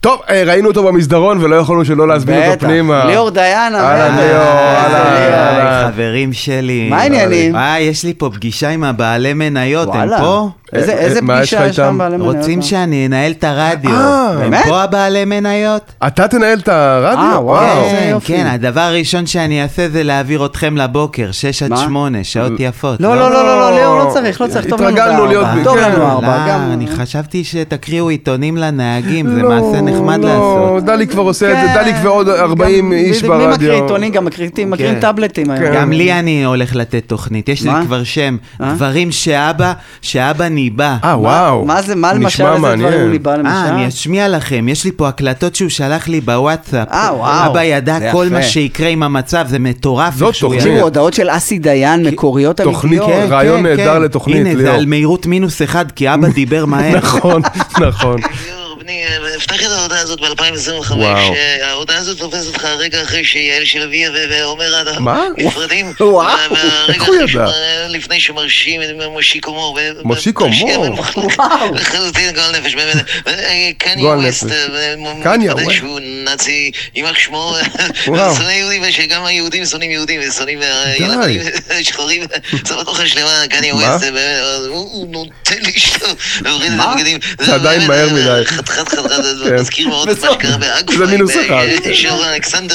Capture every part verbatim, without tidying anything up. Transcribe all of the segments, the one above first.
טוב, ראינו אותו במסדרון ולא יכולנו שלא להזמין אותו פנימה. ליאור דיין, אהלן ליאור, אהלן. חברים שלי. מה העניינים? אה, יש לי פה פגישה עם הבעלי מניות, הם פה? איזה פגישה יש שם בעלי מניות? רוצים שאני אנהל את הרדיו. הם פה הבעלי מניות? אתה תנהל את הרדיו? אה, וואו, זה יופי. כן, הדבר הראשון שאני אעשה זה להעביר אתכם לבוקר, שש עד שמונה, שעות יפות. לא, לא, לא, לא, ליאור, לא צריך, לא צריך, טוב לנו בארבע. טוב לנו ארבע. אני חשבתי שתקריאו עיתונים לנהגים, זה מעשה נחמד לעשות. לא, דלי כבר עושה את זה, דלי כבר עוד ארבעים איש ברדיו. מי מקריא עיתונים, גם מקריאים טאבלטים היום. גם לי אני הולך לתת תוכנית, יש לי כבר שם, דברים שאבא, שאבא ניבא. אה, וואו. מה זה, מה למשל, איזה דברים הוא ניבא למשל? אה, אני אשמיע לכם, יש לי פה הקלטות שהוא שלח לי בוואטסאפ. אה, וואו. אבא ידע כל מה שיקרה עם המצב, זה מטורף. זאת תוכנית. הודעות של אסי דיין, מקוריות אמיתיות. תוכנית, רעיון נהדר לתוכנית. הנה, זה על מהירות מינוס אחד, כי אבא דיבר מהר. נכון, נכון. בני, הפתח את ההודעה הזאת ב-אלפיים עשרים וחמש, ההודעה הזאת תופסת לך רגע אחרי שיעל שלביה ואומר מה? נפרדים, איך הוא ידע? לפני שמרשים את מושיקו מור, מושיקו מור? לחלוטין גועל נפש, קניה ווסט, מחדש שהוא נאצי, יימח שמו, שונא יהודים, ושגם היהודים שונאים יהודים, ושונאים ילדים שחורים, זה בתוכה שלמה, קניה ווסט, הוא נותן לי שאתה, להוריד את הבגדים, זה עדיין מהר מדי. חד חד חד חד, זה מזכיר מאוד מה שקרה באגפיים. זה מינוס אחד. של אלכסנדר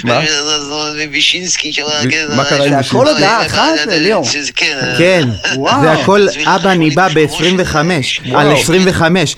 וישינסקי. מה קרה עם וישינסקי? הכל הודעה אחת, ליאור. כן, זה הכל אבא ניבא ב-עשרים וחמש, על עשרים וחמש.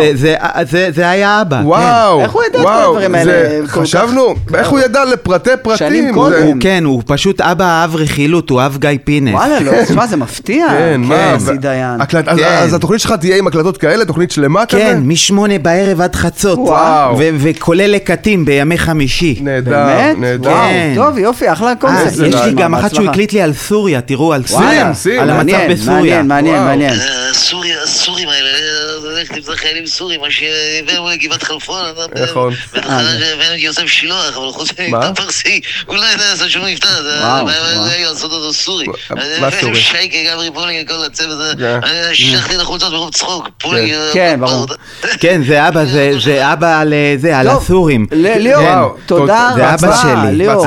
זה היה אבא. וואו. איך הוא ידע את כל הדברים האלה? חשבנו, איך הוא ידע לפרטי פרטים? כן, הוא פשוט אבא אהב רכילות, הוא אהב גיא פינס. וואלה, לא, מה זה מפתיע? כן, מה? אז התוכנית שלך תהיה עם הקלטות כאלה, תוכנית שלמה כזה? כן, משמונה בערב עד חצות. וואו. וכולל לקטים בימי חמישי. נהדר, נהדר. טוב, יופי, אחלה קונספט. יש לי גם אחת שהוא הקליט לי על סוריה, תראו, על סוריה. על המצב בסוריה. מעניין, מעניין, מעניין. סוריה, הסורים האלה, איך תמצא חיילים סורים, מה שהבאנו לגבעת חלפון. נכון. הבאנו את יוסף שילוח, אבל חוץ ממבטא פרסי, אולי אתה עשה שום מבטא, זה היה לעשות אותו סורי. מה סורי? שייקה, גברי פולינג, כל הצוות הזה. אני שכחתי לחולצות ברוב צחוק. כן, ברור. כן, זה אבא, זה אבא על זה, על הסורים. ליאור, תודה. זה אבא שלי. ליאור,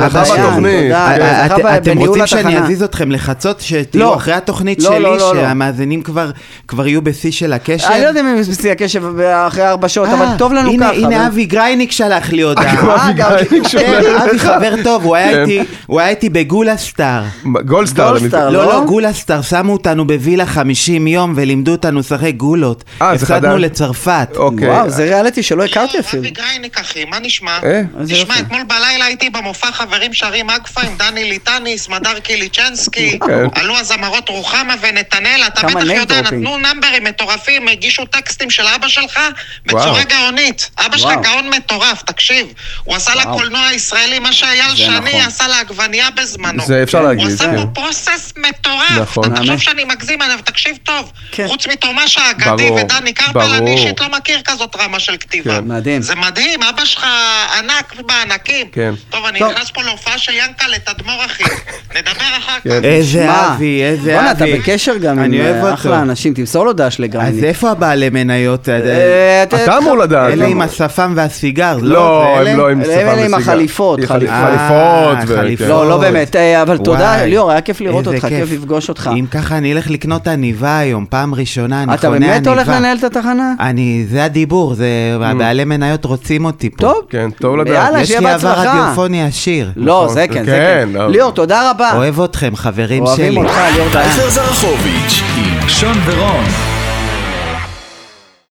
אתם רוצים שאני אזיז אתכם לחצות, שתהיו אחרי התוכנית שלי, שהמאזינים כבר יהיו בשיא של הקשב? אני לא יודע אם הם בשיא הקשב אחרי ארבע שעות, אבל טוב לנו ככה. הנה אבי גרייניק שלח לי הודעה. אבי חבר טוב, הוא היה איתי בגולסטאר. גולדסטאר? לא, לא, גולסטאר, שמו אותנו בווילה חמישים יום ולימדו אותנו לשחק גולות. הפסדנו לצרפת. וואו, זה ריאליטי שלא הכרתי אפילו. אבי גרייניק אחי, מה נשמע? נשמע, אתמול בלילה הייתי במופע חברים שרים אגפה עם דני ליטני, סמדר קיליצ'נסקי, עלו הזמרות רוחמה ונתנאל, אתה בטח יודע, נתנו נמברים מטורפים, הגישו טקסטים של אבא שלך בצורה גאונית. אבא שלך גאון מטורף, תקשיב. הוא עשה לקולנוע הישראלי מה שאייל שני עשה לעגבנייה בזמנו. זה אפשר להגיד. הוא עשה פה פרוסס מטורף. אתה חושב שאני מגזים, אבל תקשיב טוב. חוץ מתומש האגדי ודני קרפל, אני אישית לא מכיר כזאת רמה של כתיבה. זה מדהים, אבא שלך ענק בענקים. טוב, אני נכנס פה להופעה של ינקה לתדמור אחי. נדבר אחר כך. איזה אבי, איזה אבי. אתה בקשר גם עם אחלה אנשים, תמסור לו דש לגרייניק. אז איפה הבעלי מניות? אתה אמור לדעת. אלה עם השפם והסיגר. לא, הם לא עם שפם וסיגר. אלה עם החליפות. חליפות. לא, לא באמת. אבל תודה, ליאור, היה כיף לראות אותך, כיף לפגוש אותך. אם ככה אני אלך לקנות עניבה היום, פעם ראשונה אני אתה קונה עניבה. באמת הולך לנהל את התחנה? אני, זה הדיבור, זה, הבעלי מניות רוצים אותי פה. טוב. כן, טוב לדעת. יאללה, שיהיה בהצלחה. יש לי עבר רדיופוני עשיר. לא, זה כן, זה כן. ליאור, תודה רבה. אוהב אתכם, חברים שלי. אוהבים אותך, ליאור. אייזר זרחוביץ' עם שון ורון.